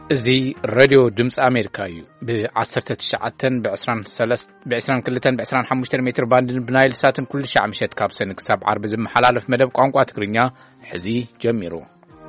زي راديو دمس أمريكايو ب19 ب22 متر باند بنايل ساتن كل شيء مشيت كابسن كسب عرب زم حلالف مدب قانقوا تقرينيا حزي جميرو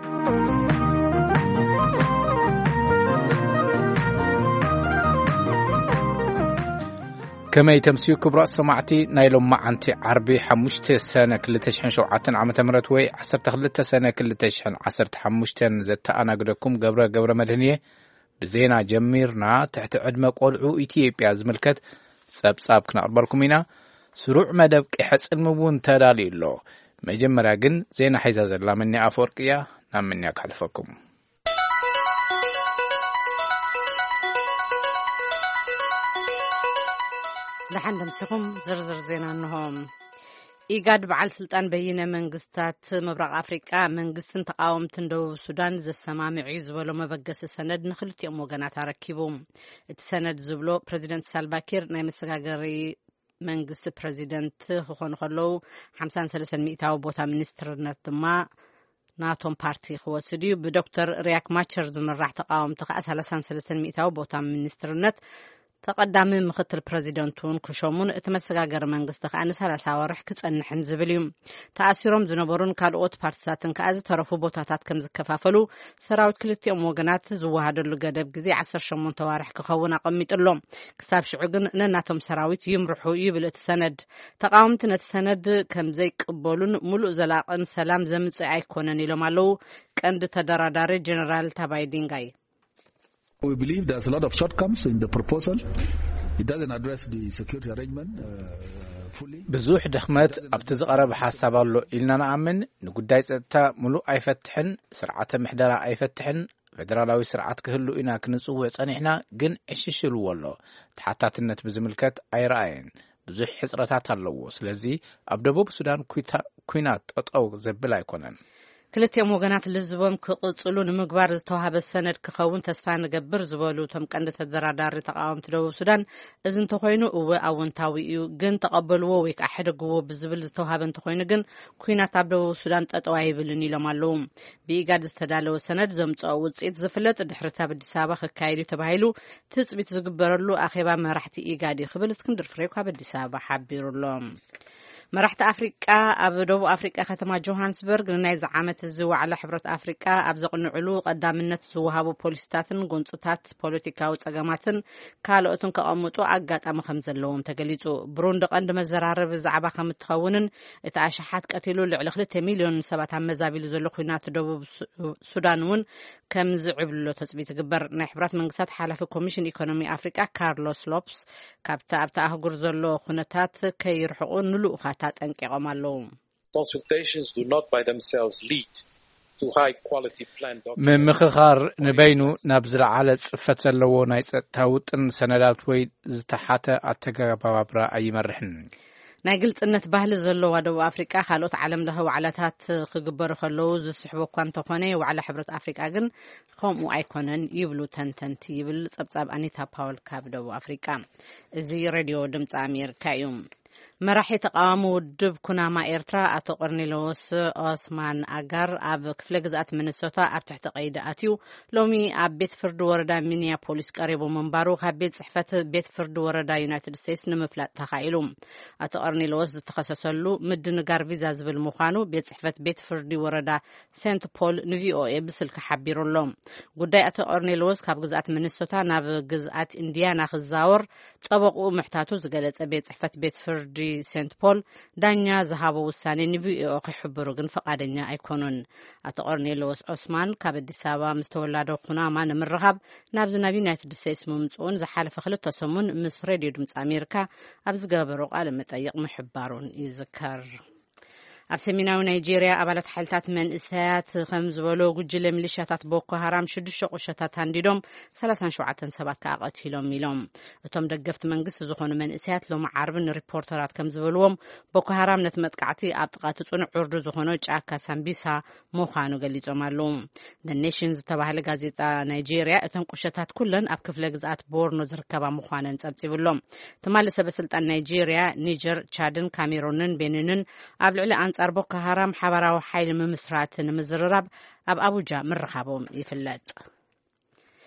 كما يتمسيو كبرى سماعتي نايلوم معنتي عربي حمشت السنة كل تشحن شوعتن عم تمرت وي 10 سنة كل تشحن 10 حمشتن زت أنا قدكم قبر مدنية بزينا جميرنا تحت عدم قلعو إثيوبيا زملكت سبساب كنا أربركم هنا سروع مدب كحس المبون تدالي له مجمرا جن زينا حيزاز الله مني أفورقيا نام مني أكحلفكم لحندم سكم زرزر زينا أنهم إيجاد بعل سلطان بين منجستات مبرق أفريقيا منجستن تقاوم تندو السودان زي السمامع زبلو مبقس السند نخلت يوم وقنات ركبهم السند زبلو بريزيدنت سالفاكير نايم السقاقري منجست بريزيدنت خون خلو 53 بوتا منسترنت ما ناتوم بارتي خواسديو بدكتور رياك ماتشرز من راح تقاوم تقاس 53 بوتا منسترنت تقدم مختل بريزيدنتون كشومون اتمسغاغر منغست خان 30 ورح كصنحن زبليوم تاثيرهم زنبرون كالوت بارتساتن كاز ترفو بوتاتات كم زكفافلو سراوت كلتيوم وغنات زوهادلو غدب غزي 18 ورح كخون اقميطلوم كتاب شعغن نناتهم سراويت يمرحو يبل تسند تقاومت نتسند كم زي قبولون ملؤ زلاقن سلام زمص ايكونن يلمالو قند تدراداري جنرال تابايدينغاي. We believe there's a lot of shortcomings in the proposal. It doesn't address the security arrangement fully. بزوح دخمت ابتزقرب حسابالو إلنا نأمن نقداي تا ملو أيفتحن سرعة محدرة أيفتحن فدرالاوي سرعة كهلو إنا كنسوه صنعنا جن عششلو والله تحتات النت بزملكات أي رأيين بزوح حسرتات اللو سلزي أبدبوب السودان كوينات أو زبلا يكونن كلتيوم وغنات لزبوم كقصلو نمغبار زتوهاب السند كخون تسفا نقبر زبولو تم قند تدرادار تقاوم تدو السودان ازن تخوينو او اونتاويو جن تقبلو ويك احدقو بزبل زتوهاب انتخوينو جن كوينات ابدو السودان تطواهي بلني لمالوم بيقاد استدالو سند زمتو وصيت زفلت دحرتا بديسابا خكايدو تبايلو تصبيت زغبرلو اخيبا مرحتي ايقادي خبل اسكندر فريكو بديسابا حبيرلوم مرحت أفريقيا أبدو أفريقيا ختمة جوهانسبرغ لنايز عامة الزو على حبرة أفريقيا أبزق النعلو قدامنا زوهابو بوليستاتن قنصتات بوليتيكا وتقاماتن كالوتن كأموتو أقات أما خمزلوهم تقليتو بروندق عندما زرارب زعبا خمتخونن اتعاشحات قتلو لعلخلت مليون 7 مزابيل زلو خينات دوب سودانون كم زعبلو تثبيت قبر نحبرات منقصات حالة كوميشن إيكونومي أفريقيا كارلوس لوبس كابتا أبتا أهجر زلو خنتات كيرحقون نلوخات Consultations do not by themselves lead to high quality plan documents. من مخخار نبينو نبزل على صفة اللو نايت تاوتن سندات وي زتحاته اتقابابرا اي مرحن ناقلت انت باهل زلو ودو افريقيا خالوت عالم له وعلاتات خغبر خلو زسحبو كوانتو خوني وعلى حبرة افريقيا جن خومو ايكونن يبلو تنتنت يبل صبصاب انيتا باول كاب دو افريقيا زي راديو دمص امريكا يوم مراحي تقامو دب كناما إيرترا أتو قرنيلوس أوسمان أغار أب كفل جزءات منسوتا أب تحت قيداتيو لومي أب بيت فرد وردا مينيا بوليس قريبو منبارو خبيت صحفة بيت فرد وردا يونايتد ستيتس نمفلات تخايلوم أتو قرنيلوس تخصصلو مد نغار فيزا زبل مخانو بيت صحفة بيت فرد وردا سنت بول نفي او اي بسلك حبيرو اللوم قداي أتو قرنيلوس كاب جزءات منسوتا ناب جزءات انديانا خزاور طبقو محتاتو زقالت بيت صحفة بيت فرد سنت بول دانيا زهابو وساني نبي او خبرو جن فقادنيا ايكونون اتو قرنيلوس عثمان كابد سابا مستولادو خناما نمرغب نابز نبي يونايتد ستيتس ممصون زحالف خلت سمون مس راديو دمص امريكا ابز غبرو قال مطيق محبارون يذكر أبسميناو نيجيريا أبالت حالتات من إسهات خمز ولو جل ميليشيات بوكو هرام شدش قشتات هنديدوم 3 شعات 7 كاقتيلوم ميلوم اتوم دقفت منقص زخون من إسهات لو معاربن ريبورترات كمز ولوم بوكو هرام نتمتقعتي أبطقات تصنع عرض زخونو جاكا سامبيسا موخانو قليزو مالوم The Nations تبع الغازيتا نيجيريا اتوم قشتات كلن أبكف لغزات بورنو زركبا موخانن تبتبلوم تمال سبسلطان نيجيريا نيجر تشادن كاميرونن بينينن أبلعلي أربوكو هرام حبراو حيل ممسرات مزررب أب أبوجا من رخابهم يفلت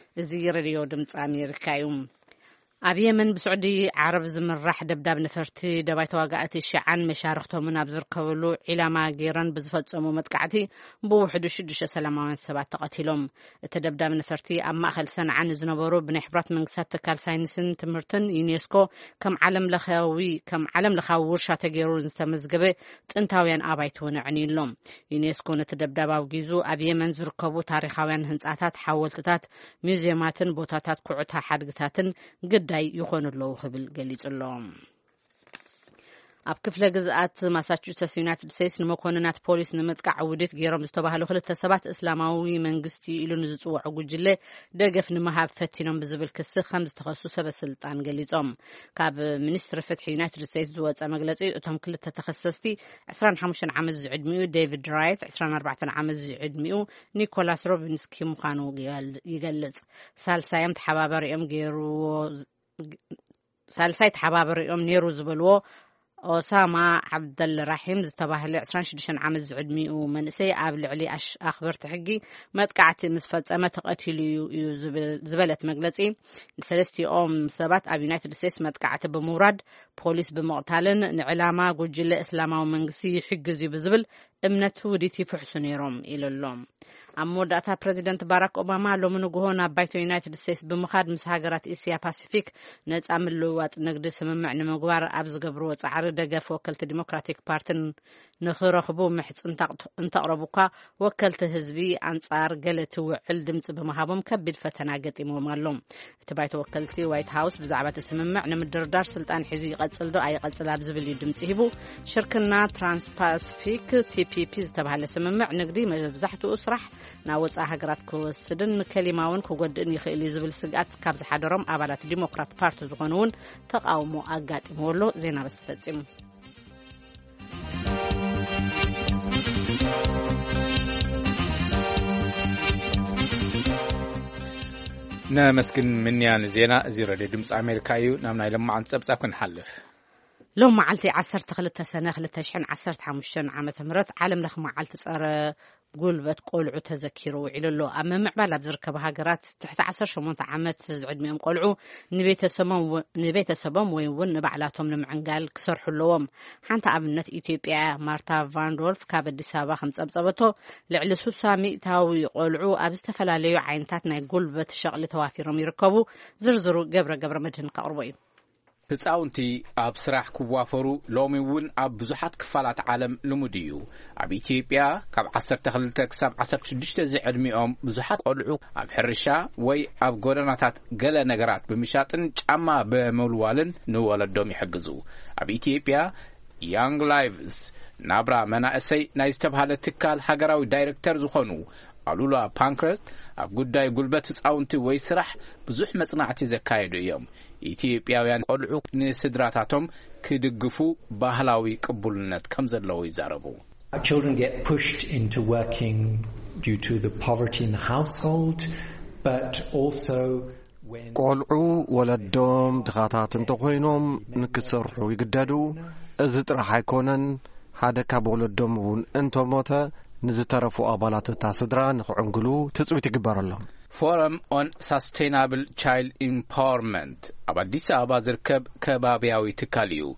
እዚ ሬድዮ ድምፂ ኣሜሪካ እዩ። ኣብ የመን ብስዑዲ ዓረብ ዝምራሕ ደብዳብ ነፈርቲ ደባይ ተዋጋእቲ ሸዓን መሻርክቶምን ኣብ ዝርከበሉ ዒላማ ገይረን ብዝፈጸሙ መጥቃዕቲ ብውሕዱ 6 ሰላማውያን ሰባት ተቐቲሎም። እቲ ደብዳብ ነፈርቲ ኣብ ማእኸል ሰንዓን ዝነበሩ ብናይ ሕብራት መንግስታት ትካል ሳይንስን ትምህርትን ዩኔስኮ ከም ዓለም ለኻዊ ውርሻ ተገይሩ ዝተመዝገበ ጥንታውያን ኣባይቲ እውን ኣዕንዩሎም። ዩኔስኮ ነቲ ደብዳብ ኣውጊዙ ኣብ የመን ዝርከቡ ታሪኻውያን ህንጻታት፣ ሓወልትታት፣ ሙዝየማትን ቦታታት ኩዕታ ሓድግታትን ግዳይ ይኾኑለው ክብል ገሊጹሎም። ኣብ ክፍለ ግዝኣት ማሳቹሴትስ ዩናይትድ ስቴትስ ንመኮንናት ፖሊስ ንምጥቃዕ ውድት ገይሮም ዝተባሃሉ 2 ሰባት እስላማዊ መንግስቲ ኢሉ ንዝጽውዑ ጉጅለ ደገፍ ንምሃብ ፈቲኖም ብዝብል ክሲ ከም ዝተኸሱ ሰበስልጣን ገሊጾም። ካብ ሚኒስትሪ ፍትሒ ዩናይትድ ስቴትስ ዝወፀ መግለጺ እቶም 2 ተኸሰስቲ 25 ዓመት ዝዕድሚኡ ዴቪድ ራይት 24 ዓመት ዝዕድሚኡ ኒኮላስ ሮቢንስኪ ምዃኑ ይገልጽ። ሳልሳይ ተሓባበሪኦም ነይሩ ዝብልዎ ኦሳማ ዓብደል ራሒም ዝተባህለ 26 ዓመት ዝዕድሚኡ መንእሰይ ኣብ ልዕሊ ኣኽበርቲ ሕጊ መጥቃዕቲ ምስ ፈጸመ ተቐቲሉ እዩ ዝበለት መግለጺ ሰለስቲኦም ሰባት ኣብ ዩናይትድ ስቴትስ መጥቃዕቲ ብምውራድ ፖሊስ ብምቕታልን ንዕላማ ጉጅለ እስላማዊ መንግስቲ ይሕግዝ እዩ ብዝብል እምነት ውዲት ይፍሕሱ ነይሮም ኢሎም። ኣብ መወዳእታ ፕሬዚደንት ባራክ ኦባማ ሎሚ ንግሆ ናብ ባይቶ ዩናይትድ ስቴትስ ብምኻድ ምስ ሃገራት ኤስያ ፓሲፊክ ነጻ ምልውዋጥ ንግዲ ስምምዕ ንምግባር ኣብ ዝገብርዎ ጻዕሪ ደገፍ ወከልቲ ዲሞክራቲክ ፓርቲን ንኽረኽቡ ምሕጽን እንተቕረቡ እኳ ወከልቲ ህዝቢ ኣንጻር ገለ ትውዕል ድምፂ ብምሃቦም ከቢድ ፈተና ገጢሞም ኣሎም። እቲ ባይቶ ወከልቲ ዋይት ሃውስ ብዛዕባ እቲ ስምምዕ ንምድርዳር ስልጣን ሒዙ ይቐጽል ዶ ኣይቐጽል ኣብ ዝብል ድምፂ ሂቡ። ሽርክና ትራንስፓሲፊክ ቲፒፒ ዝተባሃለ ስምምዕ ንግዲ መብዛሕትኡ ስራሕ ናብ ወጻኢ ሃገራት ክወስድን ከሊማውን ክጎድእን ይኽእል እዩ ዝብል ስግኣት ካብ ዝሓደሮም ኣባላት ዲሞክራት ፓርቲ ዝኾኑ እውን ተቃውሞ ኣጋጢሞሎ ዜና በስተፈጺሙ نمسكن منيان زينا زي راديو دمس أمريكا يو نامنا لما عن سبسا كن حلف لو معلتي 10 سنة 2015 عام تمرت عالم لخ معلت صار قلبت قلعو تذكروا عللو أما معبال بزركب هاجرات تحت 18 عامت زعدميهم قلعو نبيت سبم وين نبعلاتهم لمعنقال كسر حلوهم حتى أبنت إثيوبيا مارتا فاندولف كابد دسابة 5 أبصبته لعلسو سامي تاوي قلعو أبستفلاليو عينتاتنا قلبت شغل توافيرهم يركبوا زرزروا قبر مدهن قربوي ህፃውንቲ ኣብ ስራሕ ክዋፈሩ ሎሚ እውን ኣብ ብዙሓት ክፋላት ዓለም ልሙድ እዩ። ኣብ ኢትዮጵያ ካብ 12 ክሳብ 16 ዝዕድሚኦም ብዙሓት ቆልዑ ኣብ ሕርሻ ወይ ኣብ ጎደናታት ገለ ነገራት ብምሻጥን ጫማ ብምልዋልን ንወለዶም ይሕግዙ። ኣብ ኢትዮጵያ Young Lives ናብራ መናእሰይ ናይ ዝተባሃለ ትካል ሃገራዊ ዳይሬክተር ዝኾኑ ኣሉላ ፓንክረስት ኣብ ጉዳይ ጉልበት ህፃውንቲ ወይ ስራሕ ብዙሕ መጽናዕቲ ዘካየዱ እዮም። ኢትዮጵያውያን ቆልዑ ንስድራታቶም ክድግፉ ባህላዊ ቅቡልነት ከም ዘለዎ ይዛረቡ። Children get pushed into working due to the poverty in the household, but also when ቆልዑ ወለዶም ድኻታት እንተኾይኖም ንክሰርሑ ይግደዱ። እዚ ጥራሕ ኣይኮነን። ሓደ ካብ ወለዶም እውን እንተሞተ ንዝተረፉ ኣባላት እታ ስድራ ንኽዕንግሉ ትጽቢት ይግበረሎም። Forum on Sustainable Child Empowerment ኣብ አዲስ አበባ ዝርከብ ከባቢያዊ ትካል እዩ።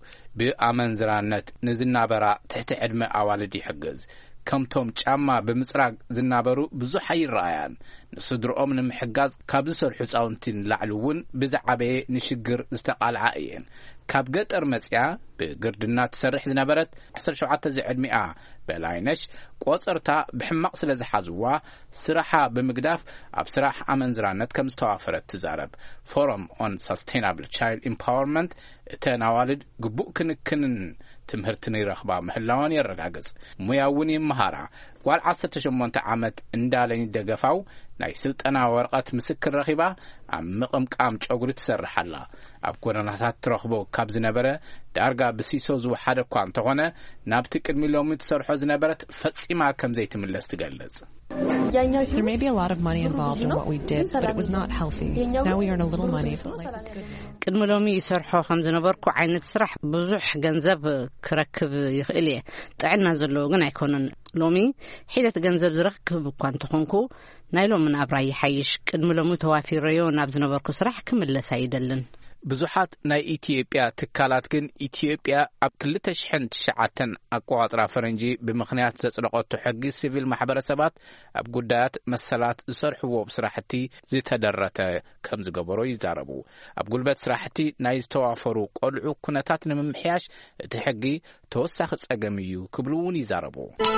ብኣመንዝራነት ንዝናበራ ትሕቲ ዕድመ ኣዋልድ ይሕግዝ። ከምቶም ጫማ ብምጽራግ ዝናበሩ ብዙሕ ኣይረኣያን። ንስድሮኦም ንምሕጋዝ ካብ ዝሰርሑ ህፃውንቲ ንላዕሊ እውን ብዛዕበየ ንሽግር ዝተቃልዓ እየን። ካብ ገጠር መጽያ ብግርድና ትሰርሕ ዝነበረት 17 ዝዕድሚኣ በላይነሽ ቆጽርታ ብሕማቕ ስለ ዝሓዝዋ ስራሓ ብምግዳፍ ኣብ ስራሕ ኣመንዝራነት ከም ዝተዋፈረት ትዛረብ። ፎረም ኦን ሰስቴናብል ቻይልድ ኢምፓወርመንት እተን ኣዋልድ ግቡእ ክንክንን ትምህርትን ይረኽባ ምህላውን የረጋግጽ። ሙያውን ይመሃራ። ጓል 18 ዓመት እንዳለኝ ደገፋው ናይ ስልጠና ወረቐት ምስክር ረኺባ ኣብ ምቕምቃም ጨጉሪ ትሰርሓላ። ኣብ ጎደናታት ትረኽቦ ካብ ዝነበረ ዳርጋ ብሲሶ ዝወሓደ እኳ እንተኾነ ናብቲ ቅድሚ ሎሚ ትሰርሖ ዝነበረት ፈጺማ ከም ዘይትምለስ ትገልጽ። There may be a lot of money involved in what we did, but it was not healthy. Now we earn a little money, but life is good. ቅድሚ ሎሚ ይሰርሖ ከም ዝነበርኩ ዓይነት ስራሕ ብዙሕ ገንዘብ ክረክብ ይኽእል እየ ጥዕና ዘለዎ ግን ኣይኮነን ሎሚ ሒደት ገንዘብ ዝረክብ እኳ እንተኾንኩ ናይ ሎሚ ናብራ ይሓይሽ ቅድሚ ሎሚ ተዋፊረዮ ናብ ዝነበርኩ ስራሕ ክምለስ ኣይደልን ብዙሓት ናይ ኢትዮጵያ ትካላት ግን ኢትዮጵያ ኣብ 2009 ኣቆጻጽራ ፈረንጂ ብምኽንያት ዘጽደቐቱ ሕጊ ሲቪል ማሕበረሰባት ኣብ ጉዳያት መሰላት ዝሰርሕዎ ስራሕቲ ዝተደረተ ከም ዝገበሮ ይዛረቡ ኣብ ጉልበት ስራሕቲ ናይ ዝተዋፈሩ ቆልዑ ኩነታት ንምምሕያሽ እቲ ሕጊ ተወሳኺ ጸገም እዩ ክብሉ እውን ይዛረቡ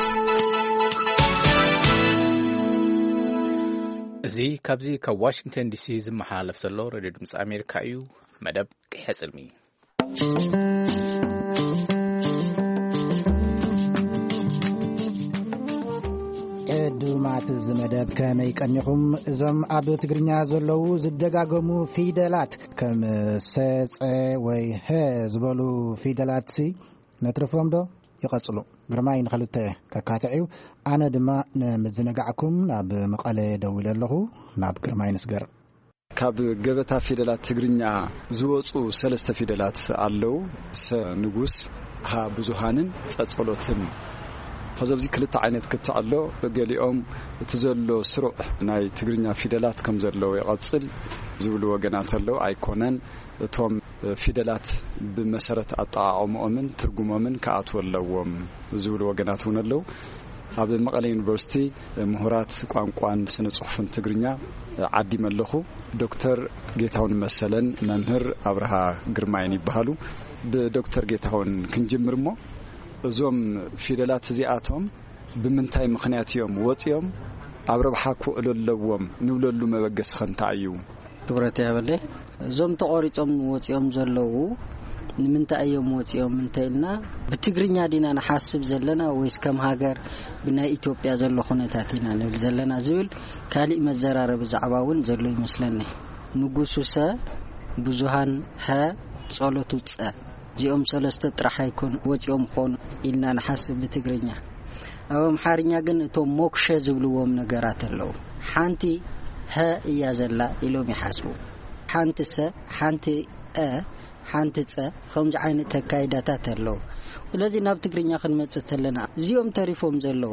እዚ ካብዚ ካብ ዋሽንግተን ዲሲ ዝመሓላለፍ ዘሎ ሬድዮ ድምፂ ኣሜሪካ እዩ መደብ ቅሕጽልሚ ዕዱማት ዝመደብ ከመይ ቀኒኹም እዞም ኣብ ትግርኛ ዘለዉ ዝደጋገሙ ፊደላት ከም ሰፀ ወይ ሀ ዝበሉ ፊደላት ነትርፎም ዶ ይቐጽሉ ግርማይ ንኽልተ ከካትዒው ኣነ ድማ ንምዝነጋዕኩም ናብ መቐለ ደው ኢለ ኣለኹ ናብ ግርማይ ንስገር ካብ ገበታ ፊደላት ትግርኛ ዝወፁ ሰለስተ ፊደላት ኣለው ሰ ንጉስ ሀ ብዙሃንን ጸጸሎትን ከዘብዚ ክልተ ዓይነት ክትዓሎ ገሊኦም እቲ ዘሎ ስሩዕ ናይ ትግርኛ ፊደላት ከም ዘለዎ ይቐጽል ዝብሉ ወገናት ኣለው ኣይኮነን እቶም ፊደላት ብመሰረት ኣጠቃቅሞምን ትርጉሞምን ከኣትወለዎም ዝብሉ ወገናት እውን ኣለው ኣብ መቐለ ዩኒቨርሲቲ ምሁራት ቋንቋን ስነ ጽሑፍን ትግርኛ ዓዲ መለኹ ዶክተር ጌታውን መሰለን መምህር አብርሃ ግርማይን ይባሃሉ ብዶክተር ጌታውን ክንጅምርሞ እዞም ፊደላት እዚኣቶም ብምንታይ ምኽንያት እዮም ወጽዮም ኣብ ረብሓ ክውዕለለዎም ንብለሉ መበገስ ኸንታይ እዩ ክብረት ያበለ እዞም ተቆሪጾም ወጽዮም ዘለዉ ንምንታይ እዮም ወጽዮም እንተይልና ብትግርኛ ዲና ንሓስብ ዘለና ወይስ ከም ሃገር ብናይ ኢትዮጵያ ዘሎ ኩነታት ኢና ንብል ዘለና ዝብል ካሊእ መዘራረብ ዛዕባውን ዘሎ ይመስለኒ ንጉሱሰ ብዙሃን ሀ ጸሎቱ ጸ ዚኦም ሰለስተ ጥራሕ ኣይኮን ወጽዮም ኮኑ ኢልና ንሓስብ ብትግርኛ ኣብ አምሓርኛ ግን እቶም ሞክሸ ዝብልዎም ነገራት ኣለው ሓንቲ ሀ እያ ዘላ ኢሎም ይሓስቡ ሓንቲ ሰ ሓንቲ አ ሓንቲ ጸ ከምዚ ዓይነት ተካይዳታት ኣለው ስለዚ ናብ ትግርኛ ክንመጽእ ተለና እዚኦም ተሪፎም ዘለው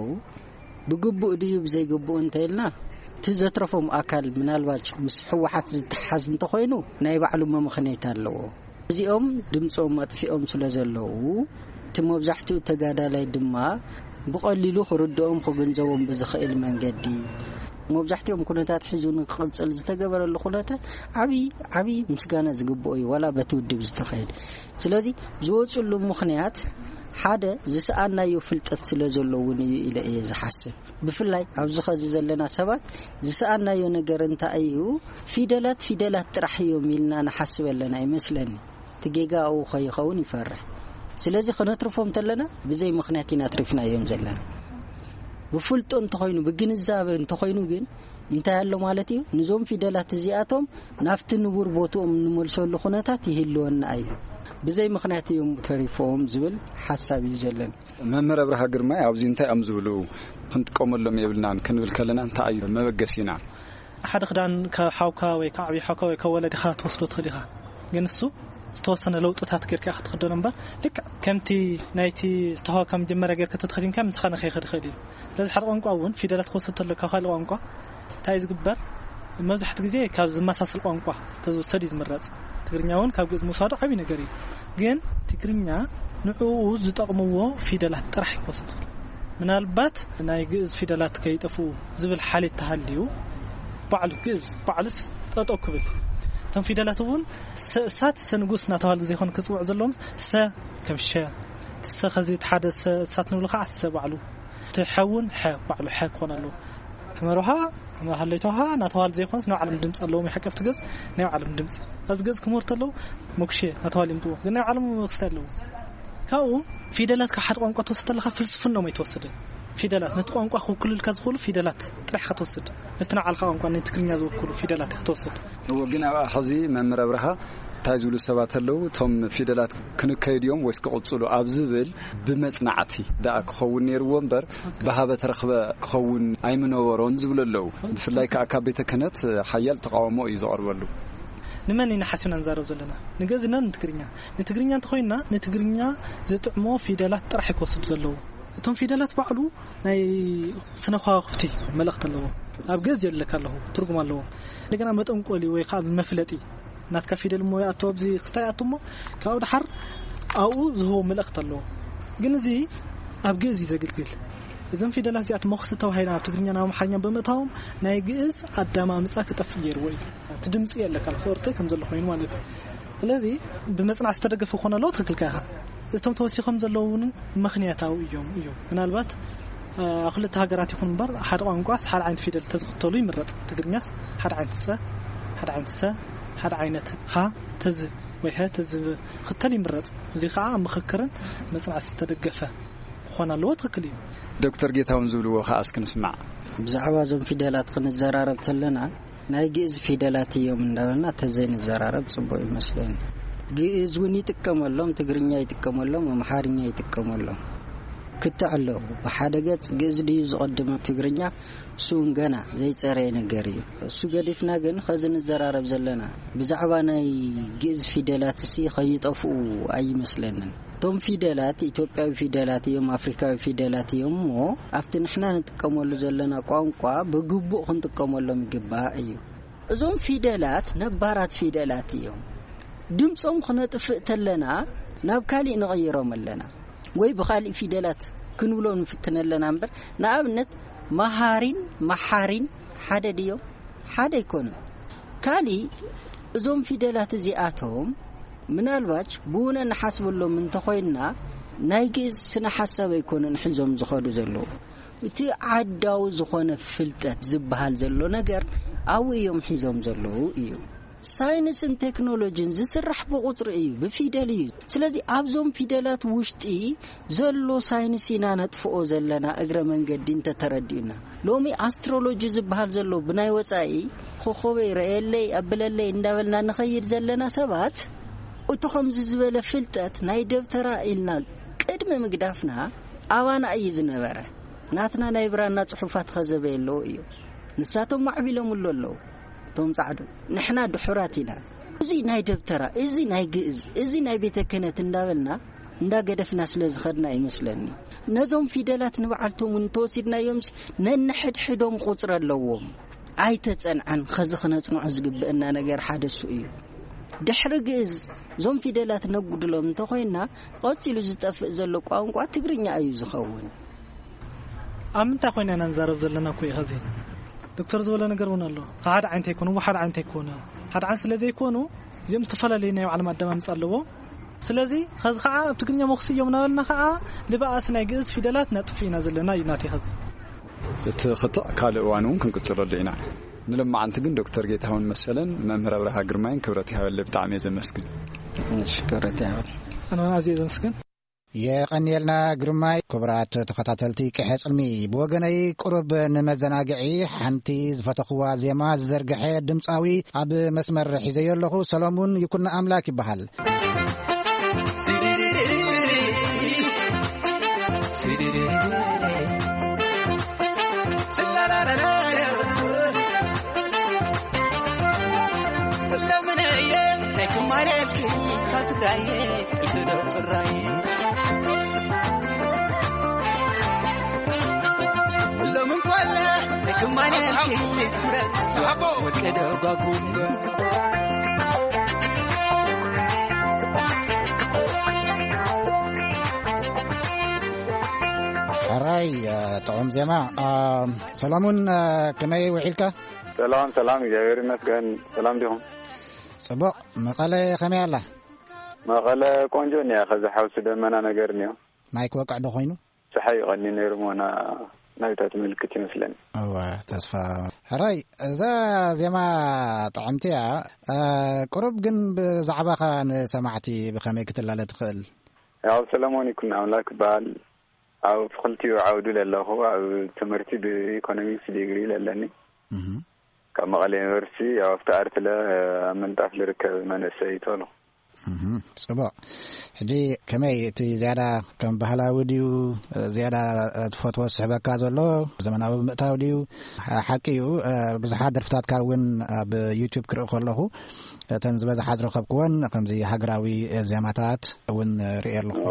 ብግቡእ ድዩ ብዘይግቡእ እንተይልና ትዘትረፎም ኣካል ምናልባች ምስ ሕወሓት ዝተሓዝ እንተኾይኑ ናይ ባዕሉ ምኽንያት ኣለዎ እዚኦም ድምጾም ኣጥፊኦም ስለ ዘለው እቲ መብዛሕትኡ ተጋዳላይ ድማ ብቐሊሉ ክርድኦም ክግንዘቦም ብዝኽእል መንገዲ መብዛሕትኦም ኩነታት ሒዙን ክቕጽል ዝተገበረሉ ኩነታት ዓቢ ምስጋና ዝግብኦ እዩ ወላ በትውድብ ዝተኸይድ ስለዚ ዝወጽሉ ምኽንያት ሓደ ዝሰኣናዮ ፍልጠት ስለ ዘለውን እዩ ኢለ እየ ዝሓስብ ብፍላይ ኣብዚ ኸዚ ዘለና ሰባት ዝሰኣናዮ ነገር እንታይ እዩ ፊደላት ጥራሕ እዮም ኢልና ንሓስብ ኣለና ይመስለኒ ትጌጋኡ ኸይኸውን ይፈርሕ ስለዚ ክነትርፎም ተለና ብዘይ ምኽንያት ኢና ትሪፍናዮም ዘለና ብፍልጦ እንተኾይኑ ብግንዛበ እንተኾይኑ ግን እንታይ ኣሎ ማለት እዩ ንዞም ፊደላት እዚኣቶም ናፍቲ ንቡር ቦትኦም ንመልሰሉ ኩነታት ይህልወና እዩ ብዘይ ምኽንያት እዮም ተሪፎም ዝብል ሓሳብ እዩ ዘለና መምህር አብርሃ ግርማይ ኣብዚ እንታይ ኣም ዝብሉ ክንጥቀመሎም የብልናን ክንብል ከለና እንታይ እዩ መበገሲና ሓደ ክዳን ከሓውካ ወይ ከዓቢ ሓውካ ወይ ከወለድኻ ተወስዶ ትኽእልኻ ግን እሱ ዝተወሰነ ለውጥታት ጌርካ ክትخدن እምበር ልክ ከምቲ ናይቲ ዝተሃወካ መጀመርያ ጌርካ ትትخدين ከም ዝኻነ ከይኽእል እዩ ስለዚ ሓደ ቋንቋ እውን ፊደላት ክወስድ ተሎ ካብ ቋንቋ ታይ ዝግበር መብዛሕት ግዜ ካብ ዝመሳሰል ቋንቋ ተዘሰዲ ዝምረጽ ትግርኛ እውን ካብ ግዝ ምውሳዱ ዓቢ ነገር እዩ ግን ትግርኛ ንዕኡ ዝጠቅምዎ ፊደላት ጥራሕ ይወስድ ምናልባት ናይ ግዝ ፊደላት ከይጠፉ ዝብል ሓሊት ተሃልዩ ባዕሉ ግዝ ባዕልስ ተጠቅብል ተም ፊደላት እውን ሰሳት ሰንጉስ ናተዋል ዘይኾን ክጽውዕ ዘሎም ሰ ከምሸ ተሰኸዚት ሓደ ሰሳት ንብልኻ ዓሰ ባዕሉ ተሐውን ሐ ባዕሉ ሐ ኮናሉ ሕመሩሃ ማሃለይቶሃ ናተዋል ዘይኾን ነው ዓለም ድምጽ ኣለዎም ይሐቀፍት ገዝ ነው ዓለም ድምጽ አዝገዝ ክሞርተለው ሞክሼ ናተዋል ይምጡ ግን ነው ዓለም ወክስተለው ካው ፊደላት ከሐድ ቋንቋ ተወሰደልካ ፍልስፍና ነው የተወሰደ ፊደላት ነጥቋንቋ ኩልል ከዝኹሉ ፊደላት ጥራሕ ከተወሰድ ነተናዓልካ ቋንቋ ነትግርኛ ዝወክሉ ፊደላት ከተወሰድ ወግና ሐዚ መምህር አብርሃ እንታይ ዝብሉ ሰባት ኣለው ቶም ፊደላት ክንከይድዮም ወይስ ክቕፅሉ ኣብ ዝብል ብመጽናዕቲ ዳኣ ክኸውን ነይርዎ እምበር ብሃበት ረኽበ ክኸውን ኣይምነበሮን ዝብሉ ኣለው ብፍላይ ከዓ ካብ ቤተ ክህነት ሓያል ተቃውሞ እዩ ዘቕርበሉ ንመን ኢና ሓሲብና ንዛረብ ዘለና ንገዝና ንትግርኛ እንተኾይና ንትግርኛ ዝጥዕሞ ፊደላት ጥራሕ ይክወስዱ ዘለዉ እቶም ፊደላት ባዕሉ ናይ ስነኳክብቲ መልእኽቲ ኣለዎ ኣብ ገዝ የለካ ኣለዎ ትርጉም ኣለዎ እንደገና መጠንቆሊ ወይ ከዓ መፍለጢ ናትካ ፊደል ሞ ያቶ ኣብዚ ክስታይ ኣቶሞ ካብ ድሓር ኣብኡ ዝህቦ መልእኽቲ ኣለዎ ግን እዚ ኣብ ገዝ ዘገልግል እዞም ፊደላት እዚኣት መኽስ ተባሂላ ኣብ ትግርኛና ኣምሓርኛ በመታዎም ናይ ግዕዝ ኣዳማምጻ ክጠፍእ ገይርዎ እዩ እቲ ድምፂ የለካ ፍርተ ከም ዘሎ ኮይኑ ማለት እዩ ስለዚ ብመጽናዕ ዝተደገፈ ኮነ ኣሎ ትክክልካ ኢኻ እቶም ተወሲኾም ዘለውን ምኽንያታዊ እዮም ምናልባት ክልተ ሃገራት ይኹን እምበር ሓደ ቋንቋስ ሓደ ዓይነት ፊደል ተዝኽተሉ ይምረጥ ትግርኛስ ሓደ ዓይነት ፀ ሓደ ዓይነት ሰ ሓደ ዓይነት ሀ ተዝ ወይ ሀ ተዝ ክተል ይምረጥ እዚ ከዓ ምኽክርን መጽናዕ ዝተደገፈ ኮነ ኣሎ ትክክል እዩ ዶክተር ጌታውን ዝብልዎ ከዓ እስክንስማዕ ብዛዕባ ዞም ፊደላት ክንዘራረብ ተለና ናይ ግዕዝ ፊደላት እዮም እንዳበልና ተዘይን ዘራረብ ጽቡቅ ይመስለኒ ግዕዝ ውን ይጥቀመሎም ትግርኛ ይጥቀመሎም አምሓርኛ ይጥቀመሎም ክትዕለው በሓደ ገጽ ግዕዝ ድዩ ዝቀድም ትግርኛ ሱን ገና ዘይጸረየ ነገር እዩ እሱ ገዲፍና ግን ከዝን ዘራረብ ዘለና ብዛዕባ ናይ ግዕዝ ፊደላት እሲ ከይጠፍኡ ኣይመስለንን ቶም ፊደላት ኢትዮጵያዊ ፊደላት እዮም አፍሪካዊ ፊደላት እዮም ሞ ኣብቲ ንሕና ንጥቀመሉ ዘለና ቋንቋ በግቡእ ክንጥቀመሎም ይግባእ እዩ እዞም ፊደላት ነባራት ፊደላት እዮም ድምጾም ክነጥፍእ ተለና ናብ ካሊእ ንቀይሮም ኣለና ወይ ብኻሊእ ፊደላት ክንብሎም ንፍትነለና እምበር ንኣብነት መሃሪን መሓሪን ሓደ ድዮም ሓደ ይኮኑ ካሊእ እዞም ፊደላት እዚኣቶም ምናልባች ብኡነ ንሓስበሎም እንተኾይና ናይ ግዕዝ ስነ ሓሳብ ኣይኮነን ሒዞም ዝኸዱ ዘለዉ እቲ ዓዳው ዝኾነ ፍልጠት ዝበሃል ዘሎ ነገር ኣብ እዮም ሒዞም ዘለዉ እዩ ሳይንስን ቴክኖሎጂን ዝስራሕ ብቁጽሪ እዩ ብፊደል እዩ ስለዚ ኣብዞም ፊደላት ውሽጢ ዘሎ ሳይንስ ኢና ነጥፍኦ ዘለና እግረ መንገዲ እንተተረዲኡና ሎሚ አስትሮሎጂ ዝበሃል ዘሎ ብናይ ወጻኢ ኮኸበይ ረኤለይ ኣበለለይ እንዳበልና ንኸይድ ዘለና ሰባት እቱ ከምዚ ዝበለ ፍልጠት ናይ ደብተራ ኢልና ቅድመ ምግዳፍና ኣባና እዩ ዝነበረ ናትና ናይ ብራና ጽሑፋት ከዘበየለው እዩ ንሳቶም ማዕቢሎም ኣለዉ ቶም ጻዕዱ ንሕና ድሑራት ኢና እዚ ናይ ደብተራ እዚ ናይ ግዕዝ እዚ ናይ ቤተ ክህነት እንዳበልና እንዳገደፍና ስለዝኸድና ይመስለኒ ነዞም ፊደላት ንበዓልቶም እንተወሲድናዮም ነንሕድሕዶም ቁጽር ኣለዎም ኣይተጸንዐን ከዚ ክነጽንዖ ዝግብአና ነገር ሓደሱ እዩ ድሕሪ ግዕዝ ዞም ፊደላት ነጉድሎም እንተኾይና ቆፂሉ ዝጠፍእ ዘሎ ቋንቋ ትግርኛ እዩ ዝኸውን ኣብ ምንታይ ኮይና ነንዛረብ ዘለና ኮይ ኸዚ ዶክተር ዝበለ ነገር ውን ኣሎ ሓደ ዓይነት ኣይኮኑ ሓደ ዓይነት ኣይኮኑ ሓደ ዓይነት ስለዚ ኣይኮኑ እዚኦም ዝተፈላለዩ ናይ ዓለም ኣደማምጽ ኣለዎ ስለዚ ኸዚ ከዓ ኣብ ትግርኛ መኽሲ እዮም ናበልና ከዓ ልባኣስ ናይ ግዕዝ ፊደላት ነጥፊና ዘለና ይናት ኸዚ እቲ ኽጥዕ ካልእ እዋን እውን ክንቅጽለሉ ኢና ንለማዓንቲ ግን ዶክተር ጌታሁን መሰለን መምህር ኣብርሃ ግርማይን ክብረት ይሃበለ ብጣዕሚ ዘመስግን ሽክረት ይሃበል ኣነ ኣዝየ ዘመስግን የቀኒየልና ግርማይ ክብራት ተኸታተልቲ ቅሕጽልሚ ብወገነይ ቁርብ ንመዘናግዒ ሓንቲ ዝፈተኽዋ ዜማ ዝዘርግሐ ድምፃዊ ኣብ መስመር ሒዘዮ ኣለኹ ሰሎሙን ይኩን ኣምላክ ይበሃል حراي طعم زما سلامون كماي وحيلك سلام جابر مسكن سلام لهم صباح مقاله خمي الله مقاله كونجوني اخذ حوس دمنا نغرنيو مايك وقع دخينو صحي غني نيرمونا نايتات ملكتي مثلا تصفى حراي ذا زما طعمتي قرب جن بزعبه خان سمعتي بخمي كتلاله تخل يا سلامون يكون املاك بال او فخلتي عاودو لله او تمرتي بايكونومكس ديغري للني كما قال يونيفرسيتي او افتقرت له من طاف لركب منسيتو صبا حجي كمي تي زيادة كم بهلاوي ديو زيادة تفوتو سحبكا زلو زمناوي مقتاو ديو حقيو بزحات درفتات كاون بيوتيوب كرئ كلهو تنزب زحات رخبكون كمزي هاجراوي زياماتات ون رئير لكو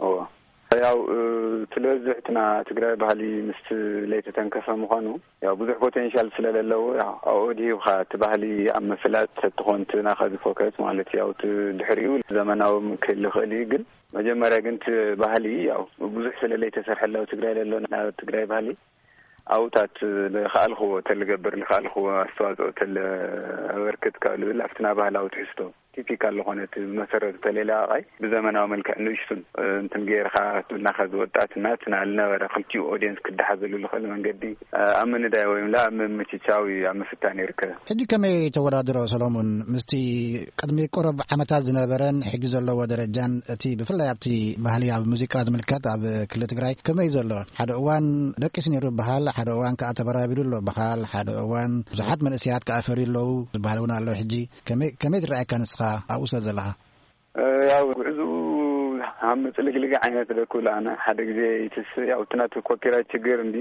ያው ስለዝህትና ትግራይ ባህሊ ምስ ለይተ ተንከፈ ምዃኑ ያው ብዙሕ ፖቴንሻል ስለሌለው ያው አውዲው ኻት ባህሊ ኣብ መፍላጥ ተኾንት ናኸዚ ፎከስ ማለት ያው ድሕሪኡ ዘመናዊ ክልኽሊ ግን መጀመሪያ ግን ባህሊ ያው ብዙሕ ስለለይተ ተሰርሐለው ትግራይ ለለና ትግራይ ባህሊ አውታት ለኻልኹ ተልገብር ለኻልኹ አስተዋጽኦ ተልበርክት ካሉ ለፍትና ባህላው ትሕስቶ ቲፒካል ሆነት መሰረት ተሌላ አይ በዘመናው መልክ እንሽቱን እንትን ገርኻ እናኸዝ ወጣትና ተናልነበረ ክልቲው ኦዲየንስ ክዳሐዘሉ ለኸል መንገዲ አምን ዳይ ወይም ላ ምምችቻዊ አመፍታን ይርከ ሕጂ ከመይ ተወዳድሮ ሰሎሞን ምስቲ ቅድሚ ቆረብ ዓመታት ዝነበረን ሕጂ ዘሎ ደረጃን እቲ ብፍላይ ኣብቲ ባህሊ ኣብ ሙዚቃ ዝምልከት ኣብ ክልል ትግራይ ከመይ ዘሎ ሓደ እዋን ደቂስ ነይሩ ባህል ሓደ እዋን ከኣተበራቢሉሎ ባህል ሓደ እዋን ብዙሓት መንእስያት ከኣፈሪሉ ባህልና ኣሎ ሕጂ ከመይ ዝረአየካ ንስኻ አውሰ ዘለሃ ያው ጉዕዙ አም ጽልግልግ አይነት ደኩላ አና ሓደ ጊዜ ይትስ ያው ትናት ኮፒራይት ችግር እንዲ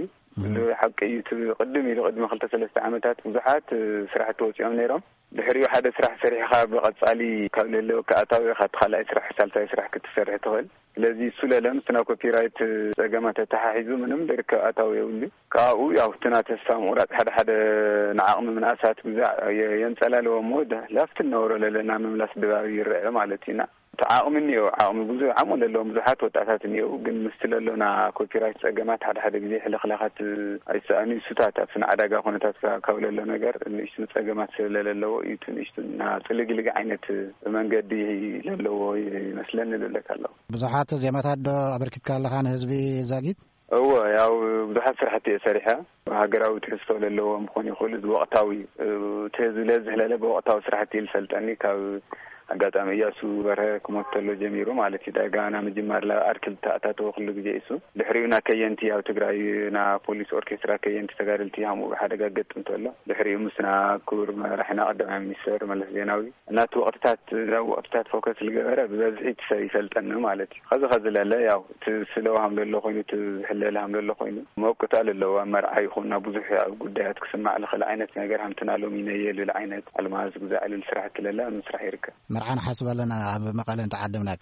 ለሐቀይቱ ቅድም ይልቅድም 2-3 ዓመታት ብዙሓት ስራሕቲ ወጽኦም ነይሮም ድሕሪኡ ሓደ ስራሕ ሰሪሕኻ በቀጻሊ ካብለለ ከአታዊ ኻትኻላይ ስራሕ ሳልሳይ ስራሕ ክትሰርሕ ትኽእል ስለዚ ሱለለም ስና ኮፒራይት ጸገማት ተሓሒዙ ምንም ደርከ አታዊ ይውል ካኡ ያው ትናት ተስፋም ወራት ሓደ ንዓቅም ምንአሳት ግዛዕ የንጸላለዎ ሞድ ላፍት ነውረ ለለና መምላስ ድባብ ይርአ ማለት ኢና ተዓቅምኒው ዓቅም ብዙ ዓመል ለሎም ብዙሓት ወጣታት ነው ግን ምስትለሎና ኮፒራይት ጸገማት ሓደ ጊዜ ሕለኽላኻት አይሳኒ ሱታት አፍና አዳጋ ሆነታት ካውለሎ ነገር እንሽ ጸገማት ስለሌለው ይትንሽና ጽልግልግ አይነት መንገዲ ለለው ይመስለን ለለካለው ብዙሓት ዜማታት አበርክትካ ለኻን ህዝቢ ዛጊት ያው ብዙሓት ስራሕቲ ሰሪሐ ሃገራዊ ትሕዝቶ ለለዎም ኮን ይኽእል ወቅታዊ ተዝለዝ ህለለ በወቅታዊ ስራሕቲ ይልፈልጠኒ ካብ አጋጣሚ ያሱ በረ ከመተሎ ጀሚሩ ማለት ይዳጋና መጀመር ለአርክል ታታቶ ሁሉ ጊዜ እሱ ድሕሪውና ከየንቲ ያው ትግራይና ፖሊስ ኦርኬስትራ ከየንቲ ተጋደልቲ ያሙ በሓደጋ ገጥምተሎ ድሕሪው ምስና ኩር መራሕና ቀዳማይ ሚኒስትር መለስ ዜናዊ እናቱ ወቅታት ፎከስ ልገበረ በዝሒት ይፈልጠን ማለት ከዛ ለለ ያው ስለውሃም ለሎ ኮይኑ ትህለልሃም ለሎ ኮይኑ መውቅት አለለው መርዓ ይኹና ብዙሕ ጉዳያት ክስማዕ ለኸለ አይነት ነገር ሃምተናሎም ይነየል አይነት አልማዝ ጉዛዕል ስራሕት ለለ መስራሕ ይርከ مرعان حسب لنا بمقالة تعدمناك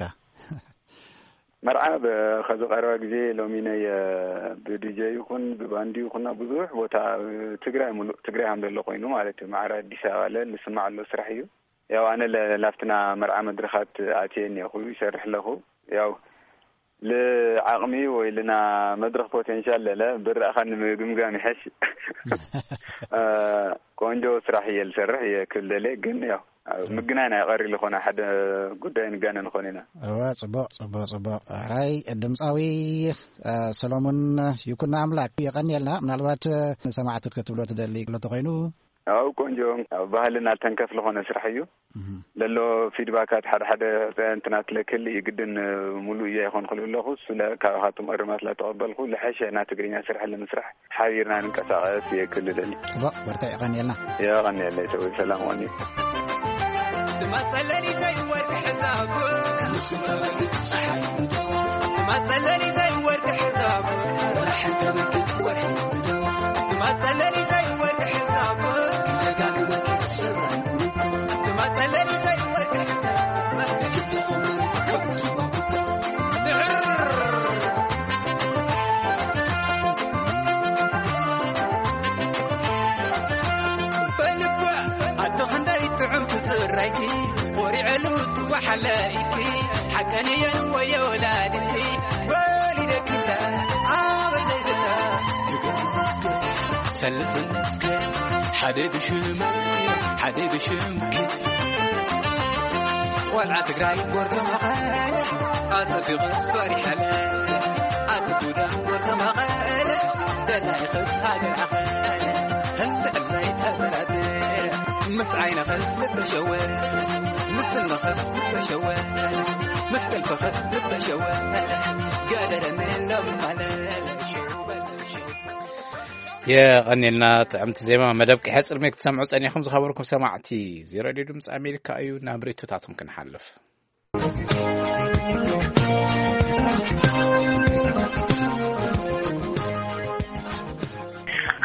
مرعان بخذ قرار جزء لو مين بدي جاي يكون بباندي يكون بزوح وتا تجري هم لله قينو مالته مع رد سوالة اللي سمع له سرحيه ياو أنا لفتنا مرعان مدرخات عتيني أخوي يشرح له ياو لعقمي ويلنا مدرخ بوتنشال لا بر أخذنا مجمع حش كونجو سرحيه السرح هي كل اللي قلنا ياو مجنانا غير لخونا حد قدين جانا نخوننا صبا راي الدمساوي سلامون يكون عملاك يغني لنا من الوقت سمعتك تقولوا تدلي لا تغينو او كونجو بهلنا تنكف لخونا سرحيو للو فيدباكات حد انتنات لكل يقدن ملو يكون خلو له ولا كاتم ارمات لا تقبلوا لحاشنا تقرينا سرح المسرح حايرنا ننقصاص يكل دلي ورتا يغني لنا يا غني الله يسوي سلام عليكم تمثلني زي ورد حزابه تمثلني زي ورد حزابه تمثلني زي ورد حزابه تمثلني زي ورد رايكي ورعلو وحلايكي حكاني يا ويا ولادتي والدك انت عاوزتها سلس النسكن حديد شمك والعا تقراي ورد مقالة في غص فري حلال أتدودا ورد مقالة تلاقي غص هذا العقالة انت اللي تبردي مس عينا خس بالتشوال مس المخس بالتشوال مس الفخس بالتشوال قادر من لما يا غنيلنا تعمت زي ما مدبك حصر ميك تسمعوا ثاني 5 خبركم سمعتي زي راديو دمص امريكا ايو نابريتو تاعتهم كنحلف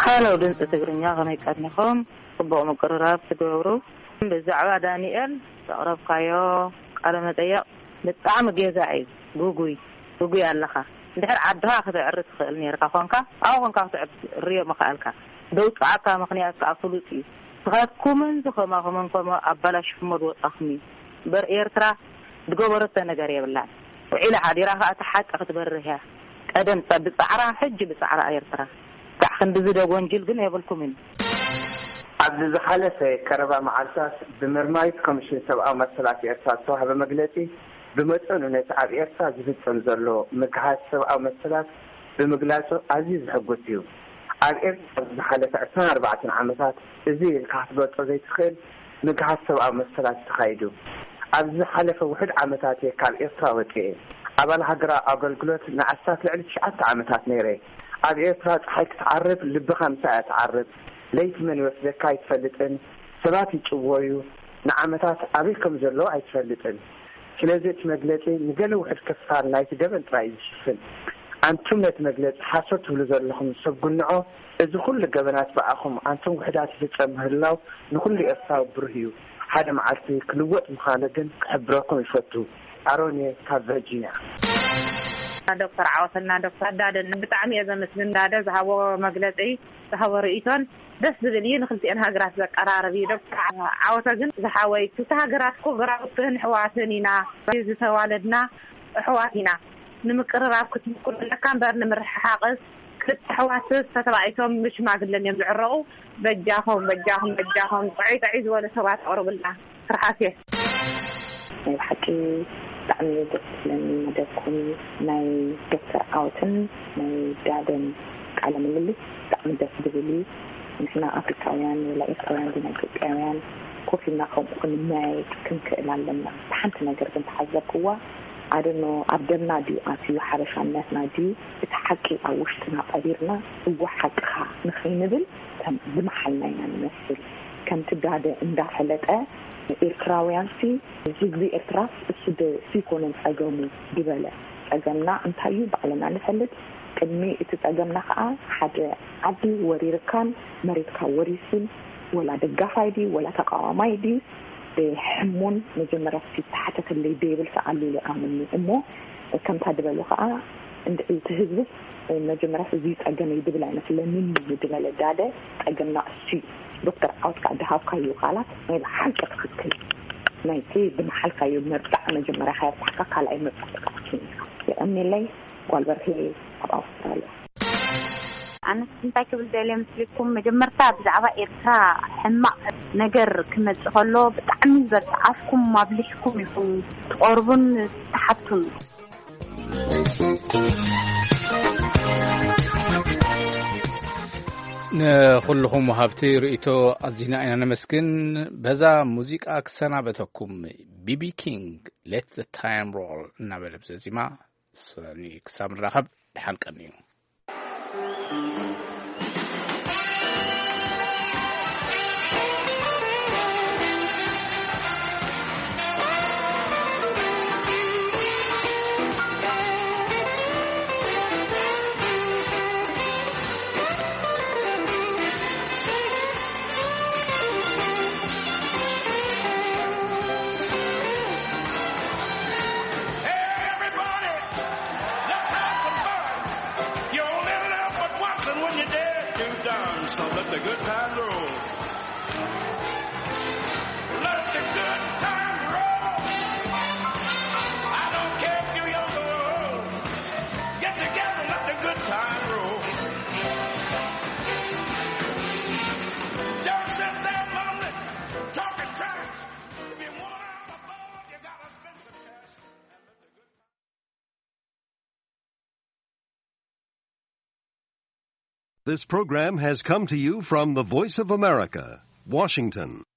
خالو ድምፂ ትግርኛ ከመይ ቀድኒኹም ጽቡቕ ምቅርራብ ትገብሩ ብዛዕባ ዳንኤል ተቕረብካዮ ቃለ መጠይቕ ብጣዕሚ ገዛኢ ጉጉይ ኣለኻ እንድሕር ዓድኻ ክትዕርፍ ትኽእል ነርካ ኮንካ ኣብ ኮንካ ክትዕርዮ መኽኣልካ ደውፅዓካ ምኽንያት ከዓ ፍሉጥ እዩ ትኸኩምን ዝኸማኹምን ከምኡ ኣባላሽኩሞ ዝወጣኹም እዩ በር ኤርትራ ዝገበረቶ ነገር የብላን ውዒላ ሓዲራ ከዓ ተሓቂ ክትበርህ እያ ቀደም ብፃዕራ ሕጂ ብፃዕራ ኤርትራ ካዕ ክንዲ ዝደጎንጅል ግን የብልኩም እዩ ኣብዚ ዝሓለፈ ቀረባ መዓልታት ብምርማሪት ኮሚሽን ሰብኣዊ መሰላት ኤርትራ ዝተዋህበ መግለፂ ብመጠኑ ነቲ ኣብ ኤርትራ ዝፍፀም ዘሎ ምግሃዝ ሰብኣዊ መሰላት ብምግላጹ ኣዝዩ ዝሕጉስ እዩ ኣብ ኤርትራ ዝሓለፈ 24 ዓመታት እዚ ክትበልጦ ዘይትኽእል ምግሃዝ ሰብኣዊ መሰላት ተኻይዱ ኣብዚ ዝሓለፈ ውሕድ ዓመታት ካብ ኤርትራ ወፂአ ኣባል ሃገራ ኣገልግሎት ንዓሳት ልዕሊ 9 ዓመታት ነይረ ኣብ ኤርትራ ፀሓይ ክትዓርብ ልብኻ ምሳያ ትዓርብ ለይቲ መን ይወስደካ ኣይትፈልጥን ሰባት ይጭወዩ ንዓመታት ኣበይ ከም ዘሎ ኣይትፈልጥን ስለዚ እቲ መግለፂ ንገለ ውሕድ ክፋል ናይቲ ገበን ጥራይ ዝሽፍን ኣንቱም ነቲ መግለፂ ሓሶት ትብሉ ዘለኹም ሰጉንዖ እዚ ኩሉ ገበናት በኣኹም ኣንቱም ውሕዳት ይፍፀም ምህላው ንኩሉ ኤርትራዊ ብሩህ እዩ ሓደ መዓልቲ ክልወጥ ምዃነ ግን ክሕብረኩም ይፈቱ ኣሮኔ ካብ ቨርጂኒያ ዶክተር ዓወትና ዶክተር ዳደን ብጣዕሚ እየ ዘመስግን ዳደ ዝሃቦ መግለፂ ዝሃቦ ርእቶን ደስ ዝብል እዩ ንክልቲአን ሃገራት ዘቀራርብ እዩ ዶክተር ዓወተ ግን ዝሓወይቱ እቲ ሃገራት ኮግራውትን ሕዋትን ኢና ዝተዋለድና ሕዋት ኢና ንምቅርራብ ክትምኩለካ እምበር ንምርሕሓቅስ ክልተ ሕዋት ተተባኢቶም ብሽማግለን እዮም ዝዕረቑ በጃኹም ጥዒ ዝበለ ሰባት ኣቕርብልና ስርሓት እየ ናይ ብሓቂ ብጣዕሚ ደስ ዝብለኒ መደብኩም ናይ ዶክተር ዓወትን ናይ ዳደን ቃለ ምልልስ ብጣዕሚ ደስ ዝብል እዩ ንሕና ኣፍሪካውያን ወላ ኤርትራውያን ና ኢትዮጵያውያን ኮፍ ኢልና ከምኡ ክንመያየጥ ክንክእል ኣለና ብሓንቲ ነገር ግን ተሓዘብክዋ ኣደኖ ኣብ ደምና ድዩ ኣትዩ ሓበሻነትና ድዩ እቲ ሓቂ ኣብ ውሽጥና ቀቢርና እዋ ሓቂኻ ንኸይንብል ከም ዝመሓልና ኢና ንመስል ከምቲ ዳደ እንዳፈለጠ ኤርትራውያንሲ ዝግቢ ኤርትራስ እሱ ሲኮነን ፀገሙ ድበለ ፀገምና እንታይ እዩ ባዕልና ንፈልጥ ቅድሚ እቲ ፀገምና ከዓ ሓደ ዓዲ ወሪርካን መሬትካ ወሪስን ወላ ደጋፋይ ዲ ወላ ተቃዋማይ ዲ ሕሙን መጀመርያ ሲተሓተከለይ ደብል ሰዓሊለ ኣምኒ እሞ ከምታ ድበሉ ከዓ እቲ ህዝቢ መጀመርያ እዚ ፀገመ ይድብል ኣይመስለንን ድበለ ዳደ ፀገምና እሱ ዶክተር ዓወት ድሃብካዩ ቃላት ናይ ሓቂ ትክክል ናይቲ ብመሓልካዩ መርዳዕ መጀመርያ ካይርታሕካ ካልኣይ መርዳዕ የእምኒለይ ጓልበርሄ ኣብ ኣውስትራልያ ኣነ እንታይ ክብል ደልየ ምስልኩም መጀመርታ ብዛዕባ ኤርትራ ሕማቅ ነገር ክመፅእ ከሎ ብጣዕሚ ዘጣዓፍኩም ማብሊሕኩም ኢኹም ትቆርቡን ተሓቱን ንኹልኹም ወሃብቲ ርእቶ ኣዚና ኢና ነመስግን በዛ ሙዚቃ ክሰናበተኩም ቢቢ ኪንግ ሌት ዘ ታይም ሮል እናበለ ብዘዚማ ሰኒ ክሳብ ንራኸብ ድሓን ቀኒ እዩ So let the good time roll. Let the good time roll. I don't care if you're young or old. Get together, let the good time roll. Don't sit there lonely, talking trash. If you want out of the boat, you gotta spend some cash. This program has come to you from the Voice of America, Washington.